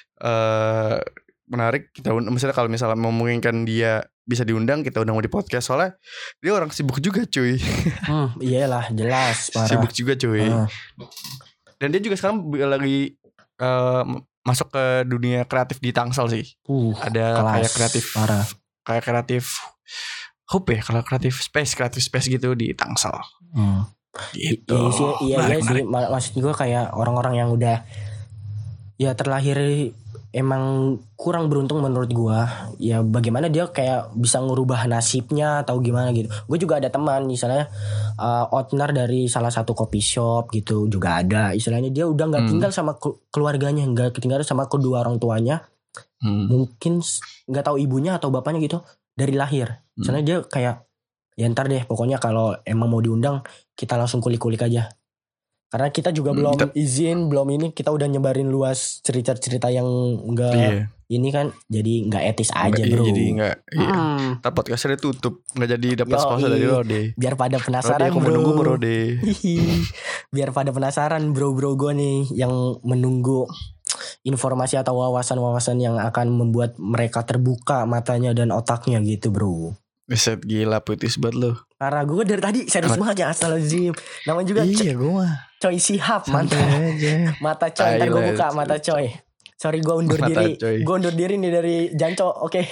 A: menarik kita misalnya kalau misalnya memungkinkan dia bisa diundang, kita undang di podcast. Soalnya dia orang sibuk juga cuy.
B: Iyalah jelas parah.
A: Sibuk juga cuy. Dan dia juga sekarang lagi masuk ke dunia kreatif di Tangsel sih. Ada kayak kreatif parah. Kayak kreatif hub ya, kalau kreatif space gitu di Tangsel. Gitu.
B: Iya sih. Maksud gue kayak orang-orang yang udah ya terlahir emang kurang beruntung menurut gue. Ya bagaimana dia kayak bisa ngerubah nasibnya atau gimana gitu. Gue juga ada teman misalnya owner dari salah satu coffee shop gitu juga ada. Istilahnya dia udah gak tinggal sama keluarganya, gak tinggal sama kedua orang tuanya. Mungkin gak tahu ibunya atau bapaknya gitu dari lahir. Misalnya dia kayak ya ntar deh pokoknya kalau emang mau diundang kita langsung kulik-kulik aja. Karena kita juga belum izin, belum ini, kita udah nyebarin luas cerita-cerita yang enggak ini kan, jadi enggak etis aja bro.
A: Jadi enggak, tapi podcastnya tutup, enggak jadi dapat sponsor dari Rode.
B: Biar pada penasaran
A: Rode, aku menunggu Rode.
B: Biar pada penasaran bro-bro gue nih yang menunggu informasi atau wawasan-wawasan yang akan membuat mereka terbuka matanya dan otaknya gitu bro.
A: Beset gila putis banget lu.
B: Karena gue dari tadi serius banget ya Astagfirullahaladzim. Namanya juga
A: gue mah
B: Coy Sihab. Mata coy. Ntar gue buka mata coy. Sorry gue undur diri. Gue undur diri nih dari Janco. Oke.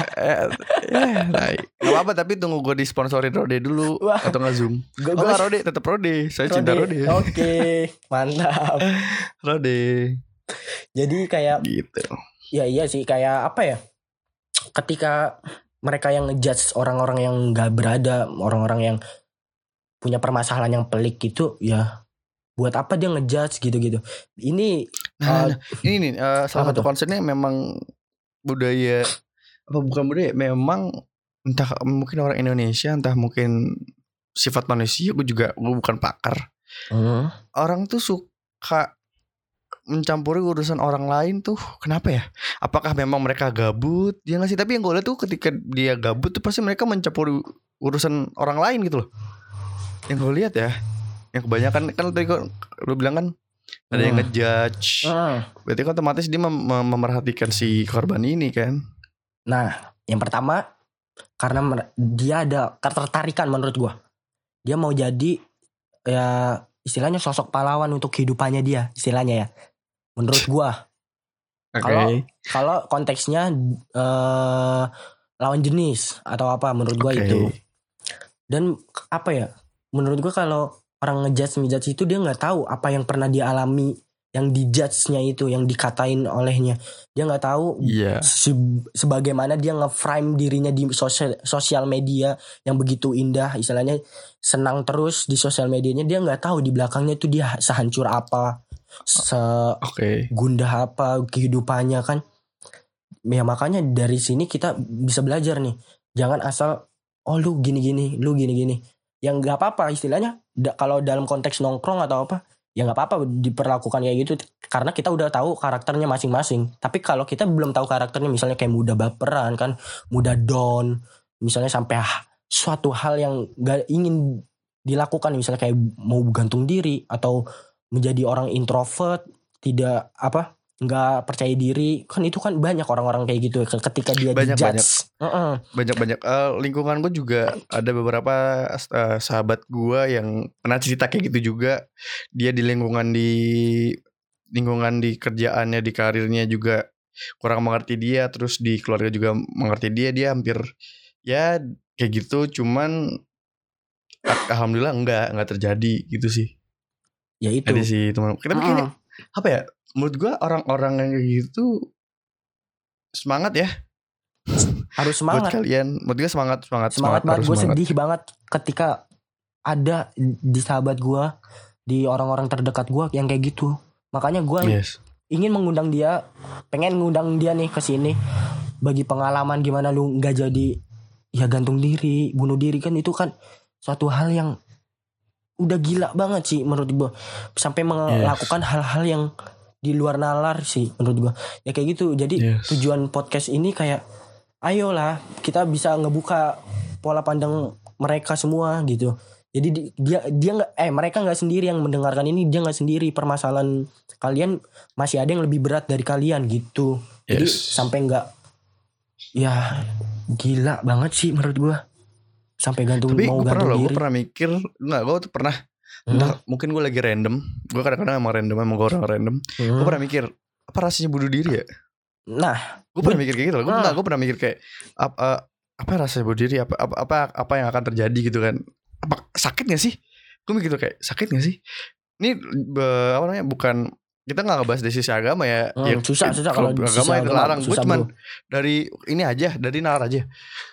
A: Gak apa-apa tapi tunggu gue disponsorin Rode dulu. Atau gak Zoom. Gue Rode, tetap Rode. Saya cinta Rode.
B: Oke. Mantap.
A: Rode.
B: Jadi kayak
A: gitu.
B: Ya iya sih kayak apa ya, ketika mereka yang ngejudge orang-orang yang gak berada, orang-orang yang punya permasalahan yang pelik gitu, ya buat apa dia ngejudge gitu-gitu. Ini
A: ini salah satu konsepnya memang budaya, apa bukan budaya, memang entah mungkin orang Indonesia, entah mungkin sifat manusia. Gue bukan pakar. Orang tuh suka mencampuri urusan orang lain tuh, kenapa ya? Apakah memang mereka gabut? Ya nggak sih? Tapi yang gue lihat tuh ketika dia gabut tuh pasti mereka mencampuri urusan orang lain gitu loh. Yang gue lihat ya, yang kebanyakan kan tadi lu bilang kan ada yang ngejudge. Berarti kan otomatis dia memerhatikan si korban ini kan.
B: Nah, yang pertama karena dia ada ketertarikan menurut gue. Dia mau jadi ya istilahnya sosok pahlawan untuk kehidupannya dia, istilahnya ya. Menurut gue. Kalau konteksnya lawan jenis atau apa, menurut gue itu. Dan apa ya? Menurut gue kalau orang ngejudge itu dia nggak tahu apa yang pernah dia alami, yang dijudge-nya itu, yang dikatain olehnya. Dia nggak tahu sebagaimana dia nge-frame dirinya di sosial media yang begitu indah, istilahnya senang terus di sosial medianya. Dia nggak tahu di belakangnya itu dia sehancur apa, segundah apa kehidupannya kan. Ya makanya dari sini kita bisa belajar nih. Jangan asal lu gini-gini, lu gini-gini. Yang nggak apa-apa istilahnya. Kalau dalam konteks nongkrong atau apa, ya nggak apa-apa diperlakukan kayak gitu karena kita udah tahu karakternya masing-masing. Tapi kalau kita belum tahu karakternya, misalnya kayak mudah baperan kan, mudah down, misalnya sampai suatu hal yang nggak ingin dilakukan, misalnya kayak mau gantung diri atau menjadi orang introvert, tidak nggak percaya diri, kan itu kan banyak orang-orang kayak gitu ketika dia dijudge.
A: Banyak lingkungan gue juga ada beberapa sahabat gue yang pernah cerita kayak gitu juga. Dia di lingkungan di kerjaannya, di karirnya juga kurang mengerti dia, terus di keluarga juga mengerti dia hampir ya kayak gitu. Cuman alhamdulillah enggak terjadi gitu sih.
B: Ya itu.
A: Ada sih teman. Kita kayaknya apa ya? Menurut gue orang-orang yang kayak gitu semangat ya.
B: Harus semangat.
A: Buat kalian, menurut gue semangat
B: banget. Gue sedih banget ketika ada di sahabat gue, di orang-orang terdekat gue yang kayak gitu. Makanya gue ingin mengundang dia, pengen ngundang dia nih ke sini bagi pengalaman gimana lu nggak jadi ya gantung diri, bunuh diri, kan itu kan suatu hal yang udah gila banget sih menurut gue, sampai melakukan hal-hal yang di luar nalar sih menurut gue. Ya kayak gitu. Jadi tujuan podcast ini kayak ayolah kita bisa ngebuka pola pandang mereka semua gitu. Jadi dia nggak mereka nggak sendiri yang mendengarkan ini, dia nggak sendiri. Permasalahan kalian masih ada yang lebih berat dari kalian gitu. Jadi sampai nggak, ya gila banget sih menurut gue. Sampai gantung. Tapi mau gantung diri.
A: Gue pernah mikir, gue tuh pernah. Entah mungkin gue lagi random. Gue kadang-kadang emang gue orang random. Gue pernah mikir, apa rasanya bunuh diri ya?
B: Nah,
A: gue pernah mikir kayak gitu loh. Gue pernah mikir kayak apa rasanya bunuh diri? Apa yang akan terjadi gitu kan? Apa sakit gak sih? Gue mikir kayak sakit gak sih? Ini apa namanya? Bukan, kita nggak ngebahas dari sisi agama ya.
B: Susah kalau
A: agama itu larang. Gue cuman dari ini aja, dari nalar aja.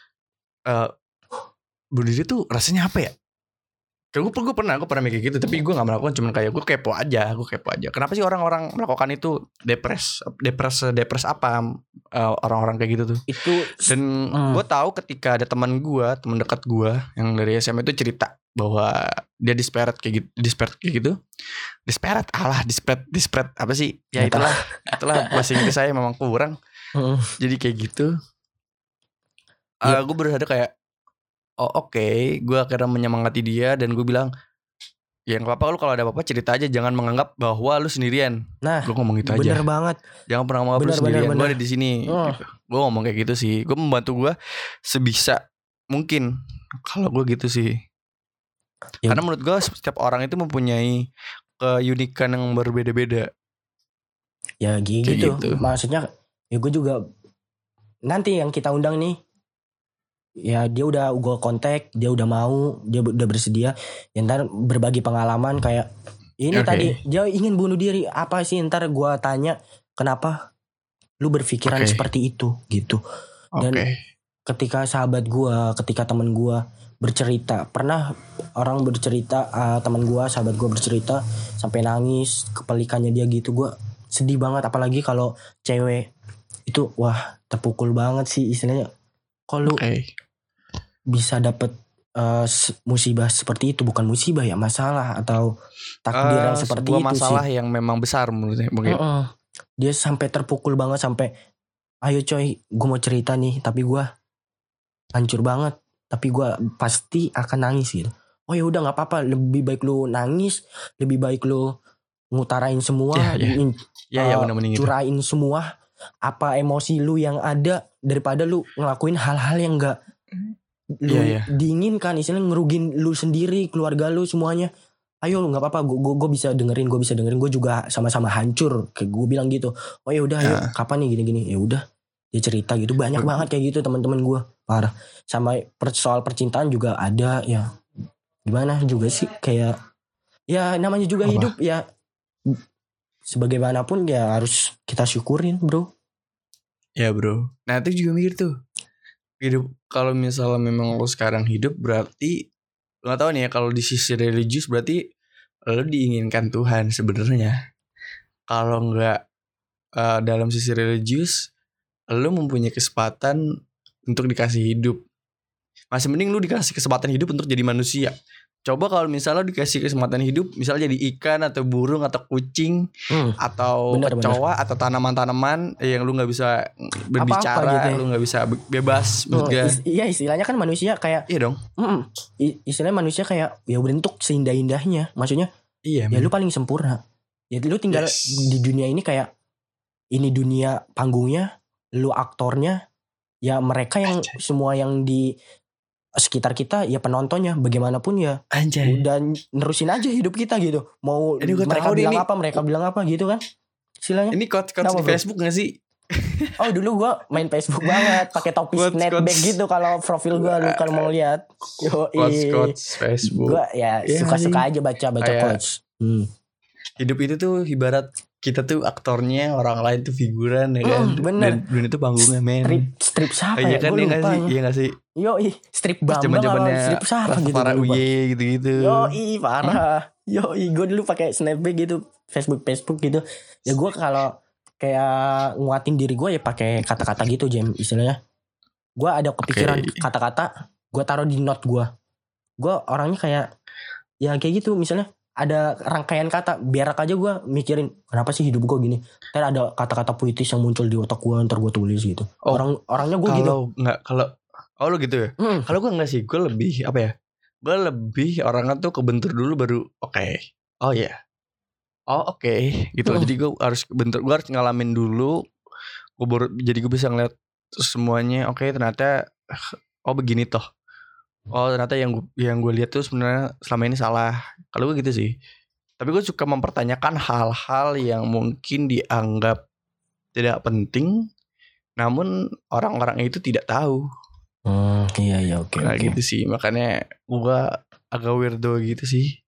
A: Bunuh diri tuh rasanya apa ya? Gue pernah mikir gitu, tapi gue gak melakukan, cuman kayak gue kepo aja. Kenapa sih orang-orang melakukan itu? Depres apa orang-orang kayak gitu tuh? Itu. Dan gue tahu ketika ada teman dekat gue yang dari SMA itu cerita bahwa dia desperate kayak gitu. Desperate apa sih? Ya itulah bahasa Inggris saya memang kurang. Jadi kayak gitu. Gue berusaha kayak, oke, gue akhirnya menyemangati dia dan gue bilang, ya nggak apa-apa, lu kalau ada apa-apa cerita aja, jangan menganggap bahwa lu sendirian.
B: Nah,
A: gue ngomong gitu aja.
B: Bener banget.
A: Jangan pernah ngomong lu sendirian. Gue ada di sini. Gitu. Gue ngomong kayak gitu sih. Gue membantu gue sebisa mungkin. Kalau gue gitu sih. Karena menurut gue setiap orang itu mempunyai keunikan yang berbeda-beda.
B: Ya gitu. Maksudnya, ya gue juga nanti yang kita undang nih. Ya dia udah gue kontak, dia udah mau, dia udah bersedia. Ya ntar berbagi pengalaman kayak ini tadi dia ingin bunuh diri. Apa sih, ntar gue tanya kenapa lu berpikiran seperti itu gitu. Dan ketika sahabat gue, ketika teman gue bercerita, pernah orang bercerita, teman gue, sahabat gue bercerita sampai nangis, kepelikannya dia gitu. Gue sedih banget, apalagi kalau cewek itu, wah terpukul banget sih istilahnya. Kalau bisa dapet musibah seperti itu, bukan musibah ya, masalah atau takdir yang seperti itu sih.
A: Masalah yang memang besar menurutnya.
B: Dia sampai terpukul banget, sampai ayo coy, gue mau cerita nih, tapi gue hancur banget, tapi gue pasti akan nangis gitu. Oh ya udah nggak apa-apa, lebih baik lu nangis, lebih baik lu ngutarain semua,
A: bener-bener
B: curain semua. apa emosi lu yang ada daripada lu ngelakuin hal-hal yang enggak lu diinginkan, istilahnya ngerugin lu sendiri, keluarga lu, semuanya. Ayo lu nggak apa-apa, gue bisa dengerin, gue juga sama-sama hancur, kayak gue bilang gitu. Oh ya udah, ayo kapan nih gini-gini, ya udah dia cerita gitu, banyak banget kayak gitu teman-teman gue, parah. Sama soal percintaan juga ada ya, gimana juga sih, kayak ya namanya juga hidup ya, sebagaimanapun ya harus kita syukurin bro.
A: Ya bro, nah itu juga mikir tuh, hidup kalau misalnya memang lo sekarang hidup berarti nggak tahu nih ya, kalau di sisi religius berarti lo diinginkan Tuhan sebenarnya. Kalau nggak dalam sisi religius, lo mempunyai kesempatan untuk dikasih hidup. Masih mending lo dikasih kesempatan hidup untuk jadi manusia. Coba kalau misalnya lo dikasih kesempatan hidup, misalnya jadi ikan atau burung atau kucing atau kecoa atau tanaman-tanaman yang lu nggak bisa berbicara, gitu ya. Lu nggak bisa bebas.
B: Iya, istilahnya kan manusia kayak.
A: Iya dong.
B: Istilahnya manusia kayak ya bentuk seindah-indahnya. Maksudnya ya lu paling sempurna. Ya lu tinggal di dunia ini kayak ini dunia panggungnya, lu aktornya, ya mereka yang semua yang di sekitar kita ya penontonnya, bagaimanapun ya.
A: Anjay.
B: Udah nerusin aja hidup kita gitu. Mau mereka bilang apa gitu kan. Istilahnya.
A: Ini quotes di Facebook gak sih?
B: Oh dulu gue main Facebook banget, pakai topi snapback gitu kalau profil gue, lu kalau mau lihat.
A: Quotes Facebook.
B: Gue ya suka-suka aja baca quotes.
A: Hidup itu tuh ibarat kita tuh aktornya, orang lain tuh figuran ya kan.
B: Bener.
A: Dan itu panggungnya men.
B: Strip siapa
A: ya?
B: Iya
A: kan, iya gak sih?
B: Yoi, strip Bambang apa strip siapa gitu.
A: Para uye gitu-gitu.
B: Yoi, parah. Yoi, gue dulu pakai snapback gitu, Facebook gitu. Ya gue kalau kayak nguatin diri gue ya pakai kata-kata gitu, Jem, istilahnya. Gue ada kepikiran kata-kata, gue taruh di note gue. Gue orangnya kayak ya kayak gitu, misalnya ada rangkaian kata, biar aja gue mikirin kenapa sih hidup gue gini. Ntar ada kata-kata puitis yang muncul di otak gue, ntar gue tulis gitu. Orangnya gue gitu.
A: Kalau lu gitu ya. Kalau gue enggak sih, gue lebih apa ya? Gue lebih orangnya tuh kebentur dulu baru oh ya. Oh oke. Gitu. Jadi gue harus kebentur, gue harus ngalamin dulu. Gue baru jadi gue bisa ngeliat semuanya. Ternyata begini toh. Oh ternyata yang gue lihat tuh sebenarnya selama ini salah. Kalau gue gitu sih. Tapi gue suka mempertanyakan hal-hal yang mungkin dianggap tidak penting, namun orang-orang itu tidak tahu.
B: Iya oke.
A: Nah gitu sih, makanya gue agak weirdo gitu sih.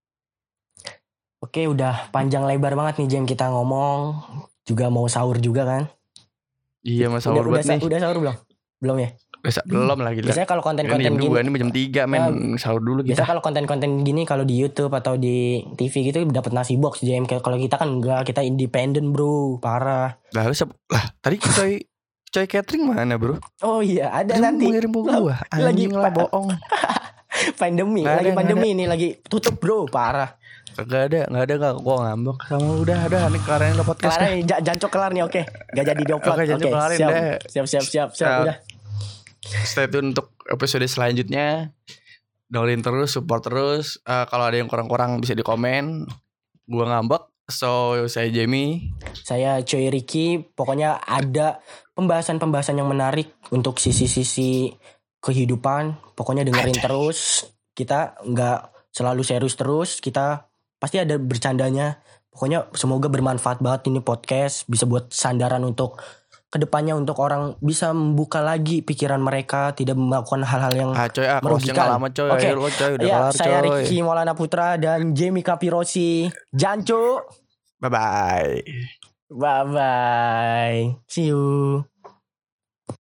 B: Oke, udah panjang lebar banget nih Jam kita ngomong. Juga mau sahur juga kan?
A: Iya mau sahur buat nih.
B: Udah sahur belum? Belum ya?
A: Belum lagi.
B: Biasanya kalau konten-konten gini,
A: ini jam 3 men, sahur dulu kita.
B: Biasanya kalau konten-konten gini kalau di YouTube atau di TV gitu dapat nasi box Jam. Kalau kita kan enggak, kita independen bro, parah.
A: Tadi coy catering mana bro?
B: Oh iya, ada nanti.
A: Ngirim gua. Anjing lah bohong.
B: Pandemi, ini lagi tutup bro, parah.
A: Gak ada gua ngambek sama udah ini kelarin lo podcast.
B: Jancok kelar nih, oke. Gak jadi diupload.
A: Oke,
B: siap udah.
A: Stay tune untuk episode selanjutnya. Dengerin terus, support terus. Kalau ada yang kurang-kurang bisa di komen. Gua ngambek. So saya Jamie,
B: saya Coy Ricky. Pokoknya ada pembahasan-pembahasan yang menarik untuk sisi-sisi kehidupan. Pokoknya dengerin terus. Kita gak selalu serius terus. Kita pasti ada bercandanya. Pokoknya semoga bermanfaat banget ini podcast. Bisa buat sandaran untuk kedepannya, untuk orang bisa membuka lagi pikiran mereka, tidak melakukan hal-hal yang merugikan. Oke, ya, saya Ricky Maulana Putra dan Jamie Kapirosi. Jancu.
A: Bye bye.
B: See you.